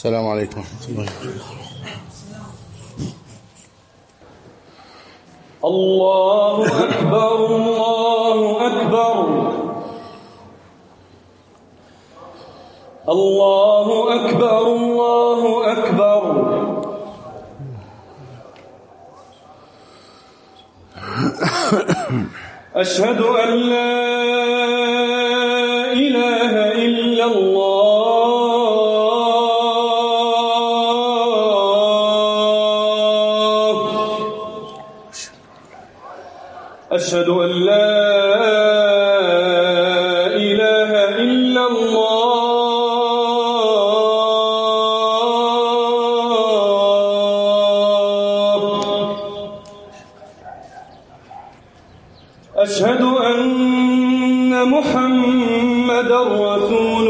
السلام عليكم ورحمة الله وبركاته. الله أكبر الله أكبر الله أكبر الله أكبر. أشهد أن لا إله إلا الله. أشهد أن لا إله إلا الله. أشهد أن محمدًا رسول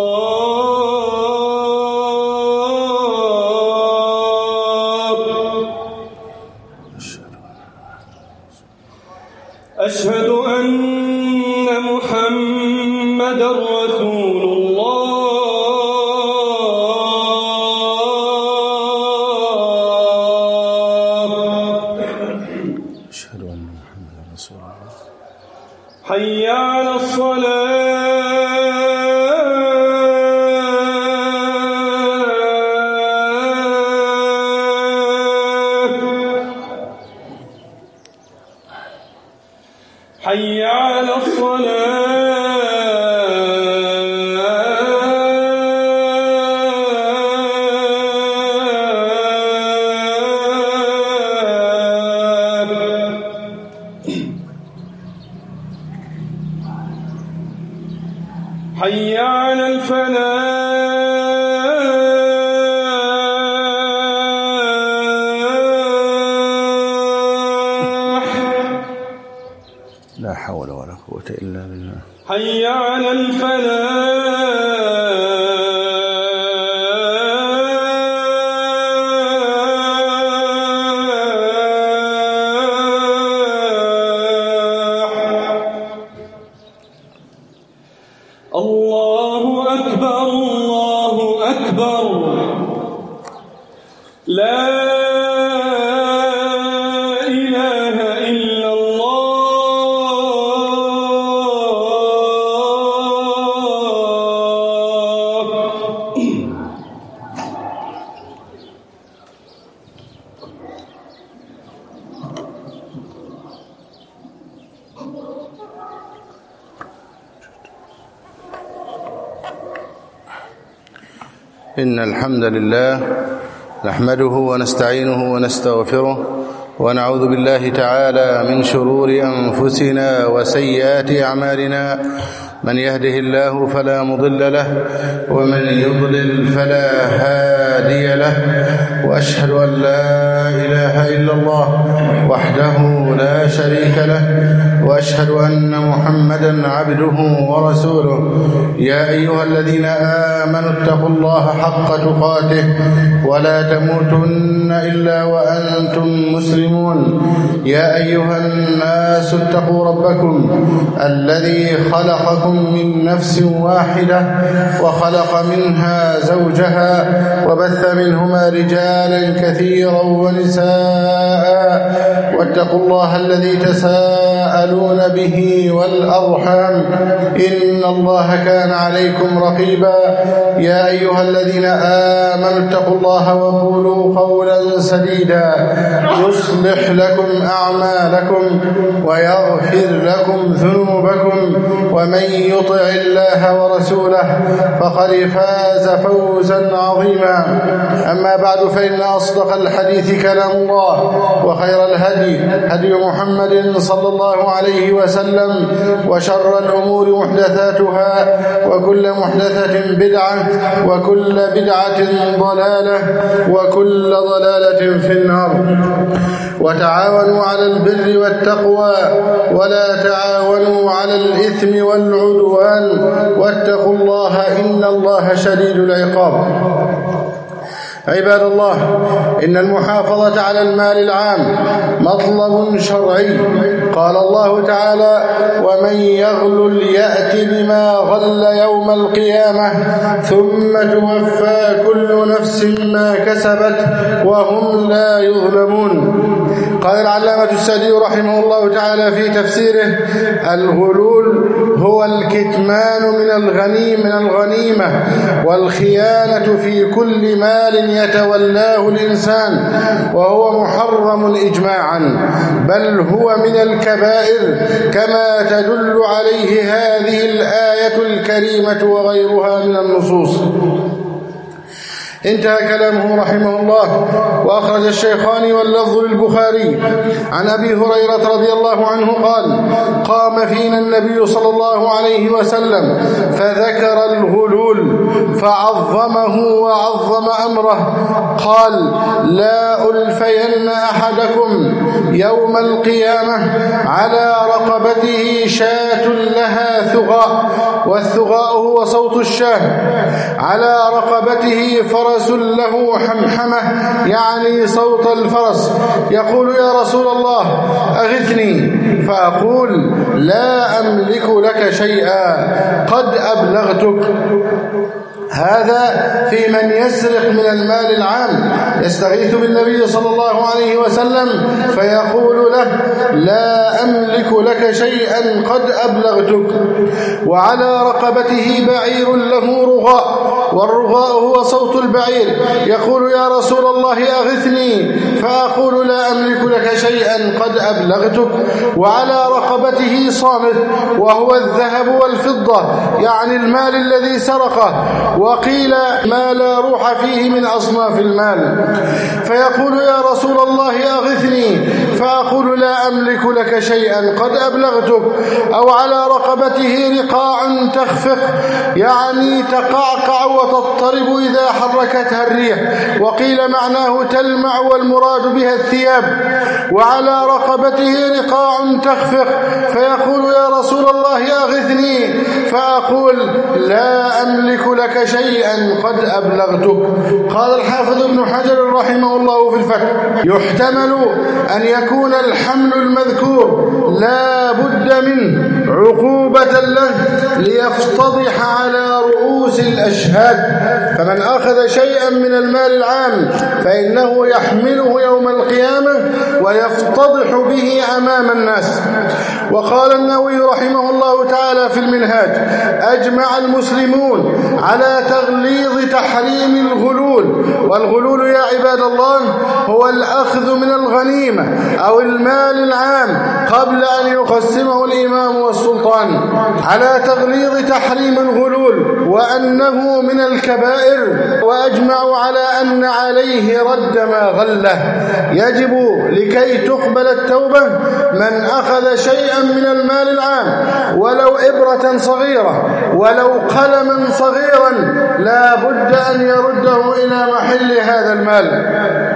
الله. أشهد أن محمدًا رسول الله. أشهد أن محمدا رسول الله. حي على الصلاة. حي على الصلاة. حي على الفلاح. لا حول ولا قوة إلا بالله. حي على الفلاح. الله أكبر الله أكبر. لا إله إلا الله. إن الحمد لله نحمده ونستعينه ونستغفره ونعوذ بالله تعالى من شرور أنفسنا وسيئات أعمالنا. من يهده الله فلا مضل له ومن يضلل فلا هادي له. وأشهد أن لا إله إلا الله وحده لا شريك له وأشهد أن محمدا عبده ورسوله. يا أيها الذين آمنوا اتقوا الله حق تقاته ولا تموتن إلا وأنتم مسلمون. يا أيها الناس اتقوا ربكم الذي خلقكم من نفس واحدة وخلق منها زوجها وبث منهما رجالا كثيرا ونساء. واتقوا الله الذي تساءلون به والأرحام إن الله كان عليكم رقيبا. يا أيها الذين آمنوا اتقوا الله وقولوا قولا سديدا يصلح لكم أعمالكم ويغفر لكم ذنوبكم. ومن يطع الله ورسوله فقد فاز فوزا عظيما. أما بعد فإن أصدق الحديث كلام الله وخير الهدي هدي محمد صلى الله عليه وسلم وشر الأمور محدثاتها وكل محدثة بدعة وكل بدعة ضلالة وكل ضلالة في النار. وتعاونوا على البر والتقوى ولا تعاونوا على الإثم والعدوان واتقوا الله إن الله شديد العقاب. عباد الله، إن المحافظة على المال العام مطلب شرعي. قال الله تعالى: ومن يغلل يأت بما غل يوم القيامة ثم توفى كل نفس ما كسبت وهم لا يظلمون. قال العلامة السعدي رحمه الله تعالى في تفسيره: الغلول هو الكتمان من الغنيمة والخيانة في كل مال يتولاه الإنسان، وهو محرم إجماعا، بل هو من الكبائر كما تدل عليه هذه الآية الكريمة وغيرها من النصوص. انتهى كلامه رحمه الله. وأخرج الشيخان واللفظ للبخاري عن أبي هريرة رضي الله عنه قال: قام فينا النبي صلى الله عليه وسلم فذكر الغلول فعظمه وعظم أمره، قال: لا ألفين أحدكم يوم القيامة على رقبته شاة لها ثغاء، والثغاء هو صوت الشاه، على رقبته فرس له حمحمة، يعني صوت الفرس، يقول: يا رسول الله أغثني، فأقول: لا أملك لك شيئا قد أبلغتك. هذا في من يسرق من المال العام، يستغيث بالنبي صلى الله عليه وسلم فيقول له: لا أملك لك شيئا قد أبلغتك. وعلى رقبته بعير له رغاء، والرغاء هو صوت البعير، يقول: يا رسول الله أغثني، فأقول: لا أملك لك شيئا قد أبلغتك. وعلى رقبته صامت، وهو الذهب والفضة، يعني المال الذي سرقه، وقيل ما لا روح فيه من أصناف المال، فيقول: يا رسول الله أغثني، فأقول: لا أملك لك شيئا قد أبلغتك. أو على رقبته رقاع تخفق، يعني تقعقع وتضطرب إذا حركتها الريح، وقيل معناه تلمع والمراد بها الثياب. وعلى رقبته رقاع تخفق، فيقول: يا رسول الله أغثني، فأقول: لا أملك لك شيئا قد أبلغتك. قال الحافظ ابن حجر رحمه الله في الفتح: يحتمل أن يكون الحمل المذكور لا بد منه عقوبة له ليفتضح على رؤوس الأشهاد، فمن أخذ شيئا من المال العام فإنه يحمله يوم القيامة ويفتضح به أمام الناس. وقال النووي رحمه الله تعالى في المنهاج: أجمع المسلمون على تغليظ تحريم الغلول. والغلول يا عباد الله هو الأخذ من الغنيمة أو المال العام قبل أن يقسمه الإمام والسلطان، على تغليظ تحريم الغلول وأنه من الكبائر. وأجمعوا على أن عليه رد ما غله، يجب لكي تقبل التوبة من أخذ شيئا من المال العام ولو إبرة صغيرة ولو قلما صغيرا، لا بد أن يرده إلى محل هذا المال.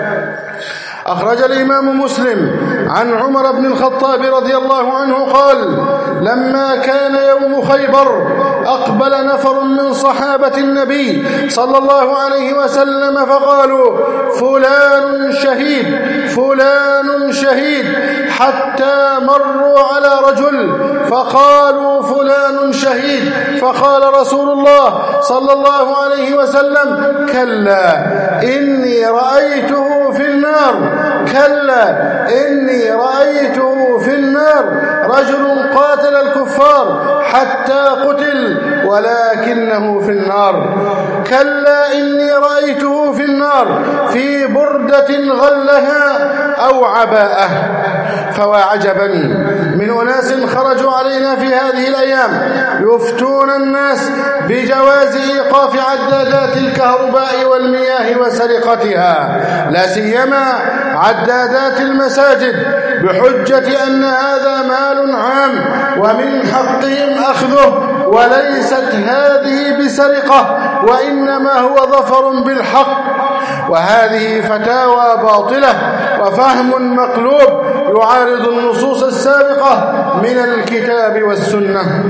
أخرج الإمام مسلم عن عمر بن الخطاب رضي الله عنه قال: لما كان يوم خيبر أقبل نفر من صحابة النبي صلى الله عليه وسلم فقالوا: فلان شهيد، فلان شهيد، حتى مروا على رجل فقالوا: فلان شهيد، فقال رسول الله صلى الله عليه وسلم: كلا إني رأيته في النار، كلا إني رأيته في النار، رجل قاتل الكفار حتى قتل ولكنه في النار. كلا إني رأيته في النار في بردة غلها أو عباءة. فوعجبا من أناس خرجوا علينا في هذه الأيام يفتون الناس بجواز إيقاف عدادات الكهرباء والمياه وسرقتها، لا سيما عدادات المساجد، بحجة أن هذا مال عام ومن حقهم أخذه، وليست هذه بسرقة وإنما هو ظفر بالحق. وهذه فتاوى باطلة وفهم مقلوب يعارض النصوص السابقة من الكتاب والسنة.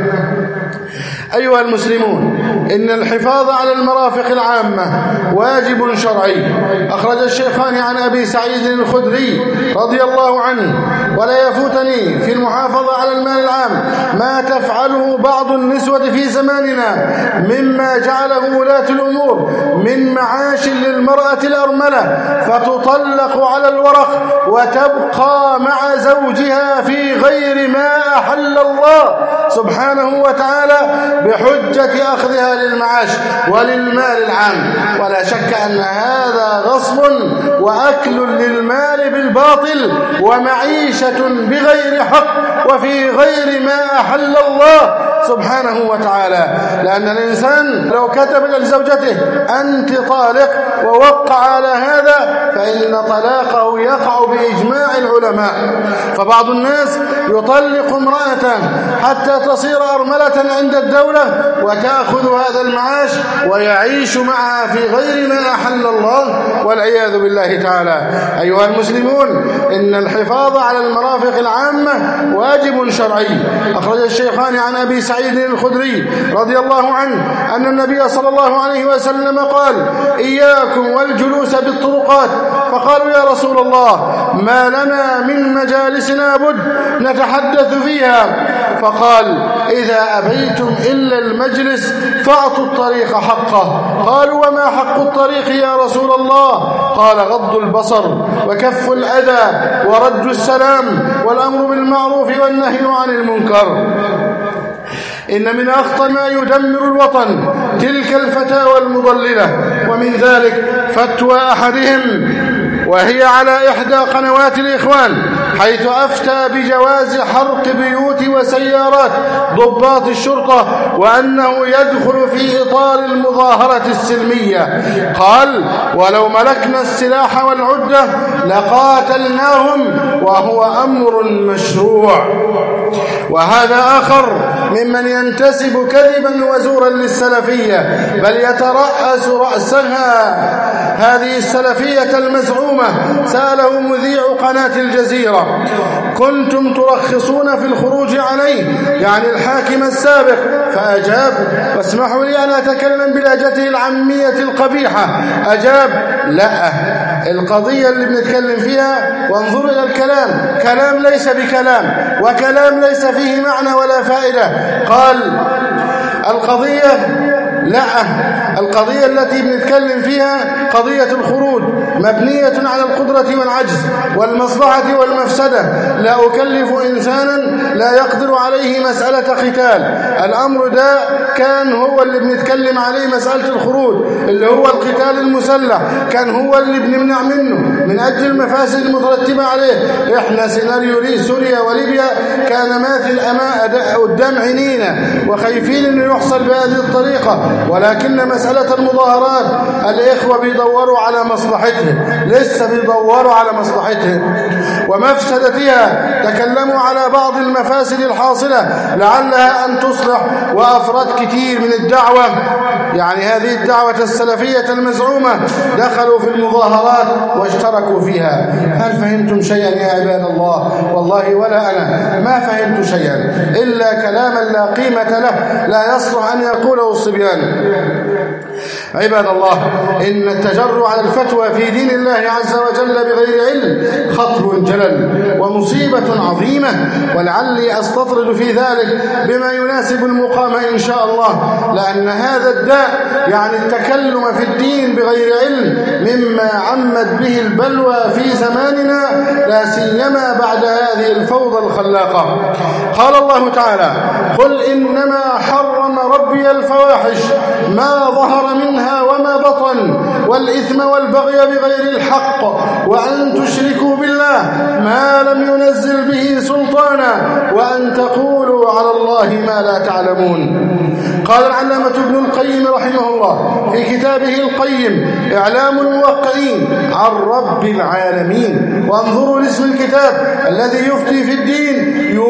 أيها المسلمون، إن الحفاظ على المرافق العامة واجب شرعي. أخرج الشيخان عن أبي سعيد الخدري رضي الله عنه: ولا يفوتني في المحافظة على المال العام ما تفعله بعض النسوة في زماننا مما جعله ولاة الأمور من معاش للمرأة الأرملة، فتطلق على الورق وتبقى مع زوجها في غير ما أحل الله سبحانه وتعالى بحجة أخذها للمعاش وللمال العام. ولا شك أن هذا غصب وأكل للمال بالباطل ومعيشة بغير حق وفي غير ما أحل الله سبحانه وتعالى. لأن الإنسان لو كتب لزوجته أنت طالق ووقع على هذا فإن طلاقه يقع بإجماع العلماء. فبعض الناس يطلق امرأة حتى تصير أرملة عند الدولة وتأخذ هذا المعاش ويعيش معها في غير ما أحل الله والعياذ بالله تعالى. أيها المسلمون، إن الحفاظ على المرافق العامة واجب شرعي. أخرج الشيخان عن أبي سعيد الخدري رضي الله عنه أن النبي صلى الله عليه وسلم قال: إياكم والجلوس بالطرقات. فقالوا: يا رسول الله، ما لنا من مجالسنا بد نتحدث فيها. فقال: إذا أبيتم إلا المجلس فأعطوا الطريق حقه. قالوا: وما حق الطريق يا رسول الله؟ قال: غض البصر وكف الأذى ورد السلام والأمر بالمعروف والنهي عن المنكر. إن من أخطر ما يدمر الوطن تلك الفتاوى المضللة، ومن ذلك فتوى أحدهم وهي على إحدى قنوات الإخوان، حيث أفتى بجواز حرق بيوت وسيارات ضباط الشرطة وأنه يدخل في إطار المظاهرة السلمية. قال: ولو ملكنا السلاح والعدة لقاتلناهم، وهو أمر مشروع. وهذا آخر ممن ينتسب كذبا وزورا للسلفية، بل يترأس رأسها هذه السلفية المزعومة. سأله مذيع قناة الجزيرة: كنتم ترخصون في الخروج عليه، يعني الحاكم السابق؟ فأجاب، واسمحوا لي أن أتكلم بلهجته العامية القبيحة، أجاب: لا، القضية اللي بنتكلم فيها وانظروا إلى الكلام، كلام ليس بكلام وكلام ليس فيه معنى ولا فائدة. قال: القضية التي بنتكلم فيها قضية الخروج مبنية على القدرة والعجز والمصلحة والمفسدة. لا أكلف إنسانا لا يقدر عليه مسألة قتال. الأمر ده كان هو اللي بنتكلم عليه، مسألة الخروج اللي هو القتال المسلح، كان هو اللي بنمنع منه من أجل المفاسد المترتبة عليه. إحنا سيناريو سوريا وليبيا كان ماثل قدام عينينا وخايفين أنه يحصل بهذه الطريقة، ولكن مسألة المظاهرات الإخوة بيدوروا على مصلحتهم، لسه بيدوروا على مصلحتهم ومفسدتها. تكلموا على بعض المفاسد الحاصلة لعلها أن تصلح، وأفراد كتير من الدعوة، يعني هذه الدعوة السلفية المزعومة، دخلوا في المظاهرات واشتركوا فيها. هل فهمتم شيئا يا عباد الله؟ والله ولا أنا ما فهمت شيئا إلا كلاما لا قيمة له، لا يصلح أن يقوله الصبيان. عباد الله، إن التجرع على الفتوى في دين الله عز وجل بغير علم خطر جلل ومصيبة عظيمة، ولعلي أستطرد في ذلك بما يناسب المقام إن شاء الله، لأن هذا الداء، يعني التكلم في الدين بغير علم، مما عمت به البلوى في زماننا، لا سيما بعد هذه الفوضى الخلاقة. قال الله تعالى: قل إنما حرم ربي الفواحش ما ظهر منها وما بطن والإثم والبغي بغير الحق وأن تشركوا بالله ما لم ينزل به سلطانا وأن تقولوا على الله ما لا تعلمون. قال العلامة ابن القيم رحمه الله في كتابه القيم إعلام الموقعين عن رب العالمين، وانظروا لاسم الكتاب الذي يفتي في الدين، يوقع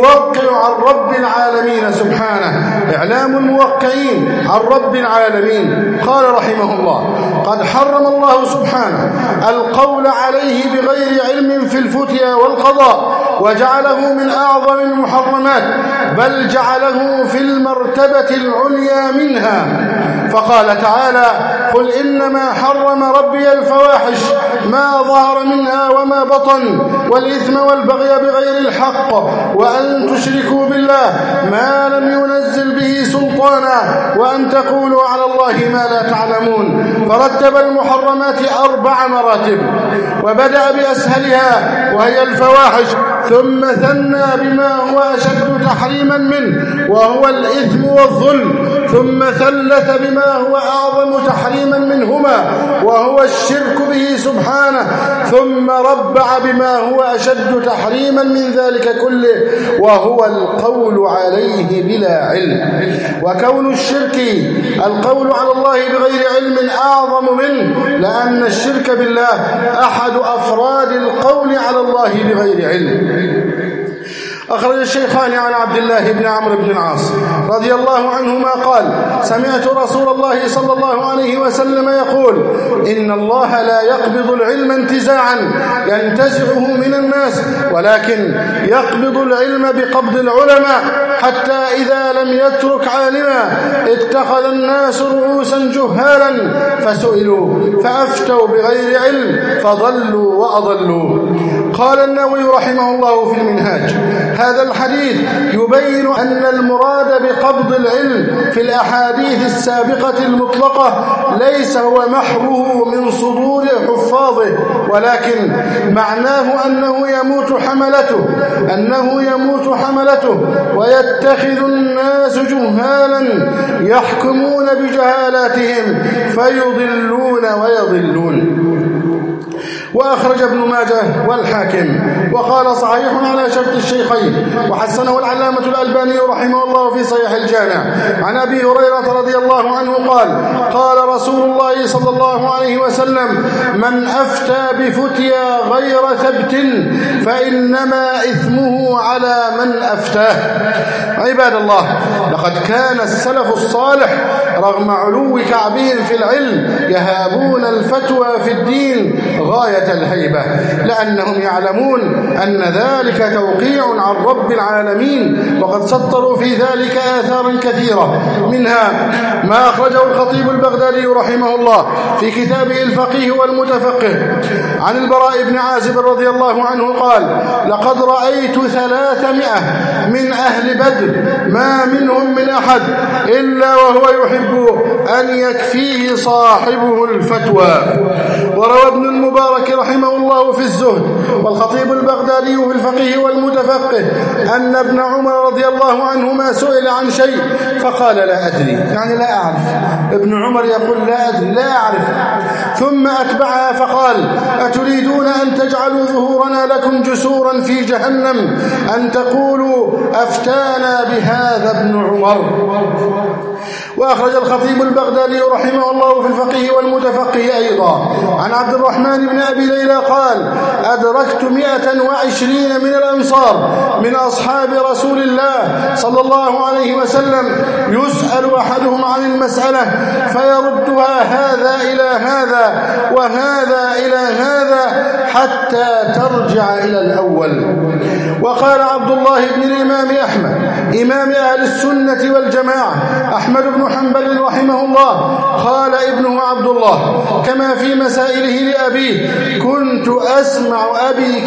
عن رب العالمين سبحانه، إعلام الموقعين عن رب العالمين. قال رحمه الله: قد حرم الله سبحانه القول عليه بغير علم في الفتيا والقضاء، وجعله من أعظم المحرمات، بل جعله في المرتبة العليا منها. فقال تعالى: قل إنما حرم ربي الفواحش ما ظهر منها وما بطن، والإثم والبغي بغير الحق، وأن تشركوا بالله ما لم ينزل به سلطانا، وأن تقولوا على الله ما لا تعلمون. فرتب المحرمات 4 مراتب، وبدأ بأسهلها وهي الفواحش، ثم ثنى بما هو أشد تحريما منه وهو الإثم والظلم، ثم ثلث بما هو أعظم تحريما منهما وهو الشرك به سبحانه، ثم ربع بما هو أشد تحريما من ذلك كله وهو القول عليه بلا علم. وكون الشرك القول على الله بغير علم أعظم منه، لأن الشرك بالله أحد أفراد القول على الله بغير علم. أخرج الشيخان عن عبد الله بن عمرو بن العاص رضي الله عنهما قال: سمعت رسول الله صلى الله عليه وسلم يقول: إن الله لا يقبض العلم انتزاعا ينتزعه من الناس، ولكن يقبض العلم بقبض العلماء، حتى إذا لم يترك عالما اتخذ الناس رؤوسا جهالا فسئلوا فأفتوا بغير علم فضلوا وأضلوا. قال النووي رحمه الله في المنهاج: هذا الحديث يبين أن المراد بقبض العلم في الأحاديث السابقة المطلقة ليس هو محوه من صدور حفاظه، ولكن معناه أنه يموت حملته ويتخذ الناس جهالا يحكمون بجهالاتهم فيضلون ويضلون. وأخرج ابن ماجه والحاكم وقال: صحيح على شرط الشيخين، وحسنه العلامة الألباني رحمه الله في صحيح الجامع. عن أبي هريرة رضي الله عنه قال: قال رسول الله صلى الله عليه وسلم: من أفتى بفتيا غير ثبت فإنما إثمه على من أفتاه. عباد الله، لقد كان السلف الصالح رغم علو كعبهم في العلم يهابون الفتوى في الدين غاية الهيبة، لأنهم يعلمون أن ذلك توقيع عن رب العالمين، وقد سطروا في ذلك آثارا كثيرة، منها ما أخرجه الخطيب البغدادي رحمه الله في كتابه الفقيه والمتفقه عن البراء بن عازب رضي الله عنه قال: لقد رأيت 300 من أهل بدر ما منهم من أحد إلا وهو يحب أن يكفيه صاحبه الفتوى. وروى ابن المبارك رحمه الله في الزهد والخطيب البغدادي في الفقيه والمتفقه أن ابن عمر رضي الله عنهما سئل عن شيء فقال: لا أدري، يعني لا أعرف. ابن عمر يقول: لا أدري، لا أعرف. ثم أتبعها فقال: أتريدون أن تجعلوا ظهورنا لكم جسورا في جهنم أن تقولوا أفتانا بهذا ابن عمر. وأخرج الخطيب البغدادي رحمه الله في الفقيه والمتفقه أيضا عن عبد الرحمن بن أبي ليلى قال: أدركت 120 من الأنصار من أصحاب رسول الله صلى الله عليه وسلم يسأل أحدهم عن المسألة فيردها هذا إلى هذا وهذا إلى هذا حتى ترجع إلى الأول. وقال عبد الله بن الإمام أحمد إمام أهل السنة والجماعة أحمد بن حنبل رحمه الله: قال ابنه عبد الله كما في مسائله لأبيه: كنت أسمع أبي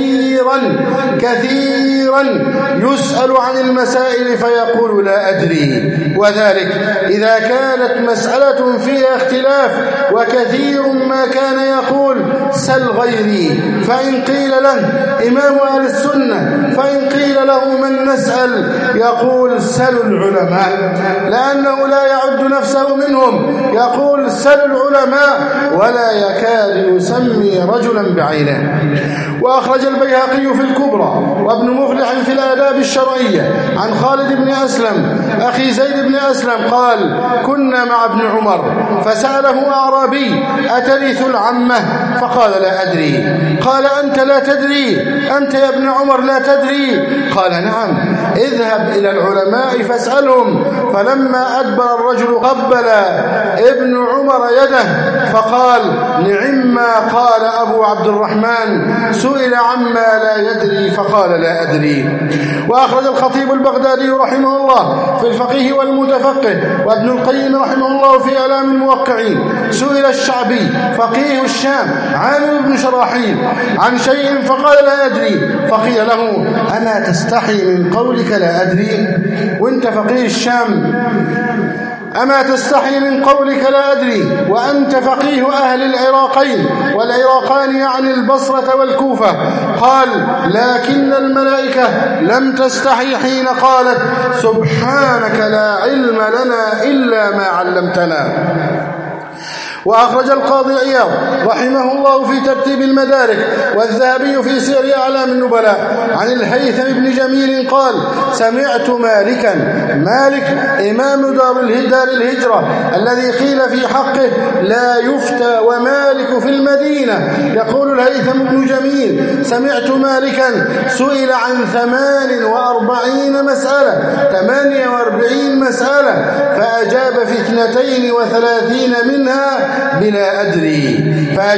كثيرا يسأل عن المسائل فيقول: لا أدري. وذلك إذا كانت مسألة فيها اختلاف، وكثير ما كان يقول: سل غيري. فإن قيل له إمام أهل السنة، فإن قيل له من نسأل يقول: سل العلماء، لأنه لا يعد نفسه منهم، يقول: سل العلماء، ولا يكاد يسمي رجلا بعينه. وأخرج البيهقي في الكبرى وابن مفلح في الآداب الشرعية عن خالد بن أسلم أخي زيد بن أسلم قال: كنا مع ابن عمر فسأله أعرابي: أترث العمة؟ فقال: لا أدري. قال: أنت لا تدري؟ أنت يا ابن عمر لا تدري؟ قال: نعم. اذهب إلى العلماء فاسألهم. فلما أدبر الرجل قبل ابن عمر يده فقال: نعما قال أبو عبد الرحمن، سئل عما لا يدري فقال: لا أدري. وأخرج الخطيب البغدادي رحمه الله في الفقيه والمتفقه، وابن القيم رحمه الله في إعلام الموقعين، سئل الشعبي فقيه الشام عامر بن شراحيل عن شيء فقال: لا أدري. فقيل له: أما تستحي من قولك لا أدري؟ وانت فقيه الشام، أما تستحي من قولك لا أدري وأنت فقيه أهل العراقين، والعراقان يعني البصرة والكوفة؟ قال: لكن الملائكة لم تستحي حين قالت: سبحانك لا علم لنا إلا ما علمتنا. وأخرج القاضي عياض رحمه الله في ترتيب المدارك، والذهبي في سير أعلام النبلاء عن الهيثم بن جميل قال: سمعت مالكا، مالك إمام دار الهجرة الذي قيل في حقه لا يفتى ومالك في المدينة، يقول الهيثم بن جميل: سمعت مالكا سئل عن 48 مسألة فأجاب في 32 منها بلا أدري،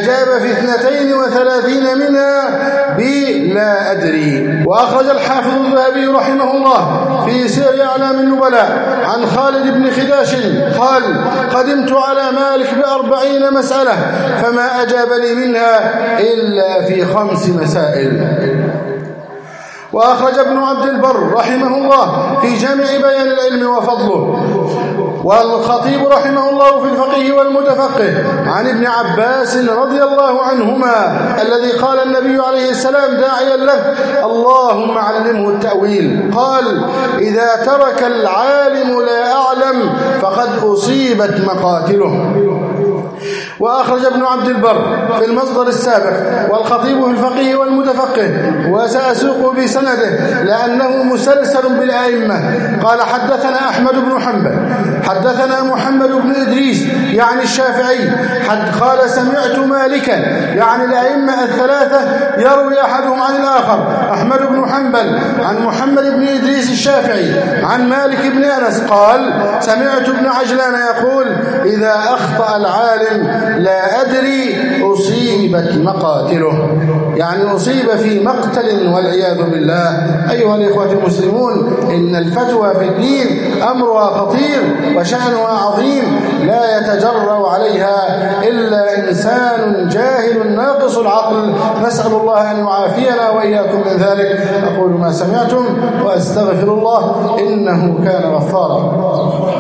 بلا أدري. وأخرج الحافظ الذهبي رحمه الله في سير أعلام النبلاء عن خالد بن خداش قال: قدمت على مالك ب40 مسألة فما أجاب لي منها إلا في 5 مسائل. وأخرج ابن عبد البر رحمه الله في جامع بيان العلم وفضله، والخطيب رحمه الله في الفقيه والمتفقه عن ابن عباس رضي الله عنهما الذي قال النبي عليه السلام داعيا له: اللهم علمه التأويل، قال: إذا ترك العالم لا أعلم فقد أصيبت مقاتله. وأخرج ابن عبد البر في المصدر السابق، والخطيب في الفقيه والمتفقه، وسأسوق بسنده لأنه مسلسل بالأئمة. قال: حدثنا أحمد بن حنبل حدثنا محمد بن إدريس يعني الشافعي قال: سمعت مالكا يعني الأئمة الثلاثة يروي أحدهم عن الآخر، أحمد بن حنبل عن محمد بن إدريس الشافعي عن مالك بن أنس قال: سمعت ابن عجلان يقول: إذا أخطأ العالم لا أدري أصيبت مقاتله، يعني أصيب في مقتل والعياذ بالله. أيها الإخوة المسلمون، إن الفتوى في الدين أمرها خطير وشأنها عظيم، لا يتجرأ عليها إلا إنسان جاهل ناقص العقل، نسأل الله أن يعافينا وإياكم من ذلك. أقول ما سمعتم وأستغفر الله إنه كان غفارا.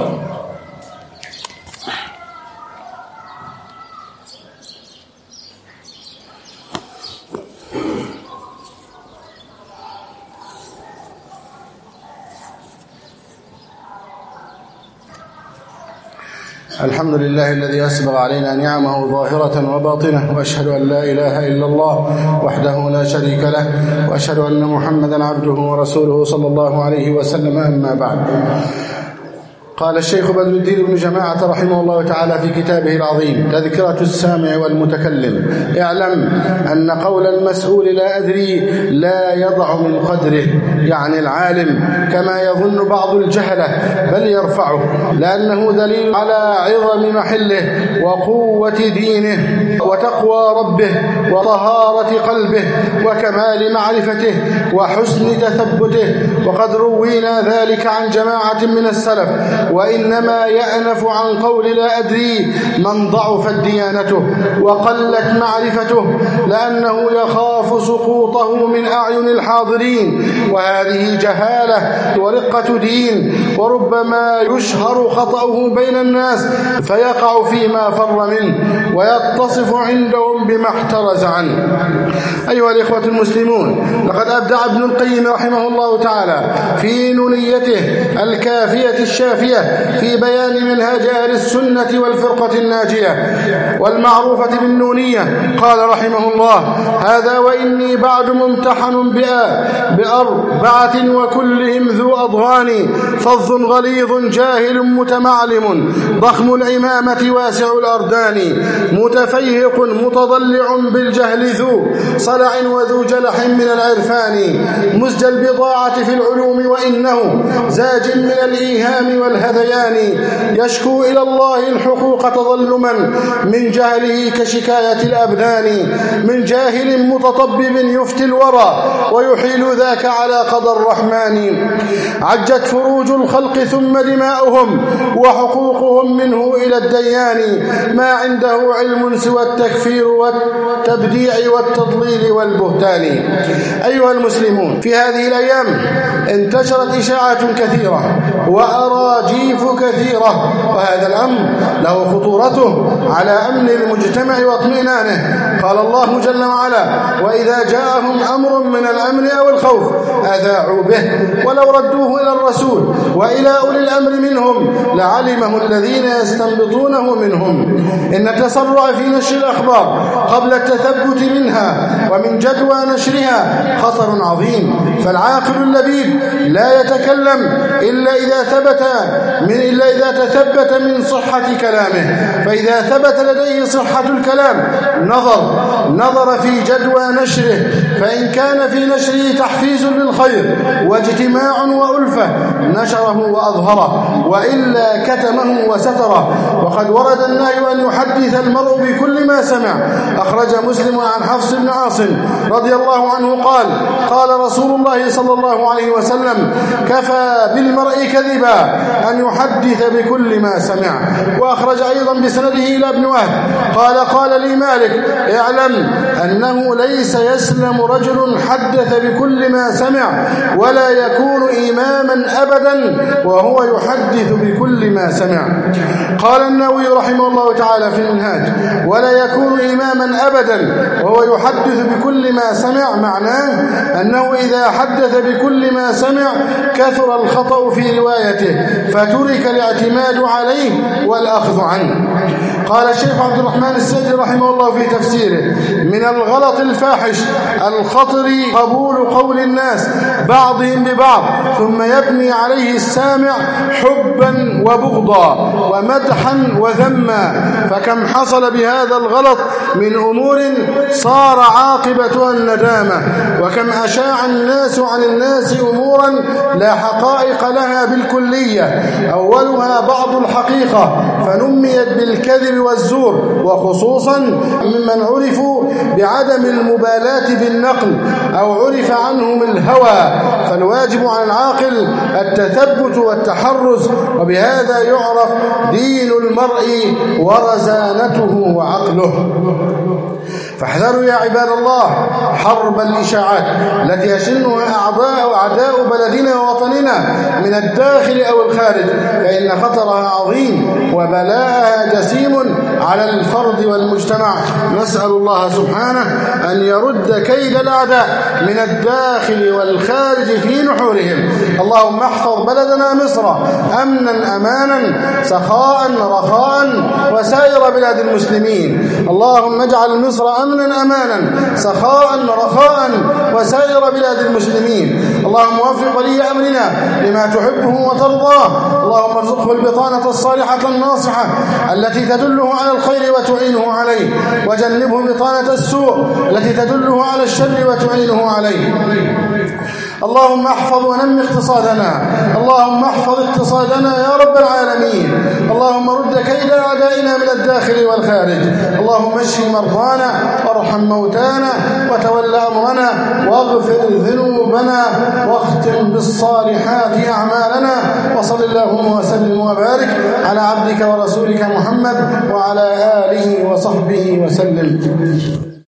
الحمد لله الذي أسبغ علينا نعمه ظاهرة وباطنة، وأشهد أن لا إله إلا الله وحده لا شريك له، وأشهد أن محمدا عبده ورسوله صلى الله عليه وسلم. أما بعد، قال الشيخ بدر الدين بن جماعة رحمه الله تعالى في كتابه العظيم تذكرة السامع والمتكلم: اعلم أن قول المسؤول لا أدري لا يضع من قدره، يعني العالم، كما يظن بعض الجهلة، بل يرفعه، لأنه دليل على عظم محله وقوة دينه وتقوى ربه وطهارة قلبه وكمال معرفته وحسن تثبته. وقد روينا ذلك عن جماعة من السلف، وإنما يأنف عن قول لا أدري من ضعفت ديانته وقلت معرفته، لأنه يخاف سقوطه من أعين الحاضرين، وهذه جهالة ورقة دين، وربما يشهر خطأه بين الناس فيقع فيما فر منه ويتصف عندهم بما احترز عنه. أيها الإخوة المسلمون، لقد أبدع ابن القيم رحمه الله تعالى في نونيته الكافية الشافية في بيان منهج أهل السنة والفرقة الناجية والمعروفة بالنونية. قال رحمه الله: هذا وإني بعد ممتحن ب4 4 وكلهم ذو أضغان فظ غليظ جاهل متمعلم ضخم العمامة واسع الأردان متفيهق متضلع بالجهل ذو صلع وذو جلح من العرفان مزج البضاعة في العلوم وإنه زاج من الإيهام والهذيان يشكو إلى الله الحقوق تظلما من جهله كشكاية الأبدان من جاهل متطبب يفتي الورى ويحيل ذاك على قضى الرحمن عجت فروج الخلق ثم دماؤهم وحقوقهم منه إلى الديان ما عنده علم سوى التكفير والتبديع والتضليل والبهتان. أيها المسلمون، في هذه الأيام انتشرت إشاعات كثيرة وأراجيف كثيرة، وهذا الأمر له خطورته على أمن المجتمع واطمئنانه. قال الله جل وعلا: وإذا جاءهم أمر من الأمن أو الخوف أذاعوا به ولو ردوه إلى الرسول وإلى أولي الأمر منهم لعلمه الذين يستنبطونه منهم. إن التسرع في نشر الأخبار قبل التثبت منها ومن جدوى نشرها خطر عظيم، فالعاقل اللبيب لا يتكلم إلا إذا تثبت من صحة كلامه، فإذا ثبت لديه صحة الكلام نظر في جدوى نشره، فإن كان في نشره تحفيز للخير واجتماع وألفة نشره وأظهره، وإلا كتمه وستره. وقد ورد النهي أن يحدث المرء بكل ما سمع. أخرج مسلم عن حفص بن عاصم رضي الله عنه قال: قال رسول الله صلى الله عليه وسلم: كفى بالمرء كذبا أن يحدث بكل ما سمع. وأخرج أيضا بسنده إلى ابن وهب قال: قال لي مالك: اعلم أنه ليس يسلم رجل حدث بكل ما سمع ولا يكون إماما أبدا وهو يحدث بكل ما سمع. قال النووي رحمه الله تعالى في المنهاج: ولا يكون إماما أبدا وهو يحدث بكل ما سمع، معناه أنه إذا حدث بكل ما سمع كثر الخطأ في روايته فترك الاعتماد عليه والأخذ عنه. قال الشيخ عبد الرحمن السعدي رحمه الله في تفسيره: من الغلط الفاحش الخطر قبول قول الناس بعضهم ببعض ثم يبني عليه السامع حبا وبغضا ومدحا وذما، فكم حصل بهذا الغلط من أمور صار عاقبتها الندامة، وكم أشاع الناس عن الناس أمورا لا حقائق لها بالكلية، أولها بعض الحقيقة فنميت بالكذب والزور، وخصوصا ممن عرفوا بعدم المبالاة بالنقل أو عرف عنهم الهوى، فالواجب على العاقل التثبت والتحرز، وبهذا يعرف دين المرء ورزانته وعقله. فاحذروا يا عباد الله حرب الإشاعات التي يشنها أعداء بلدنا ووطننا من الداخل أو الخارج، فإن خطرها عظيم وبلاءها جسيم على الفرد والمجتمع. نسأل الله سبحانه أن يرد كيد الأعداء من الداخل والخارج في نحورهم. اللهم احفظ بلدنا مصر أمنا أمانا سخاء رخاء وسائر بلاد المسلمين. اللهم اجعل مصر أمنا أمانا سخاء رخاء وسائر بلاد المسلمين. اللهم وفق ولي أمرنا لما تحبه وترضاه. اللهم ارزقه البطانة الصالحة الناصحة التي تدله على الخير وتعينه عليه، وجنبه بطانة السوء التي تدله على الشر وتعينه عليه. اللهم احفظ ونمي اقتصادنا، اللهم احفظ اقتصادنا يا رب العالمين. اللهم رد كيد أعدائنا من الداخل والخارج. اللهم اشف مرضانا وارحم موتانا وتول أمرنا واغفر ذنوبنا واختم بالصالحات أعمالنا. وصل اللهم وسلم وبارك على عبدك ورسولك محمد وعلى آله وصحبه وسلم.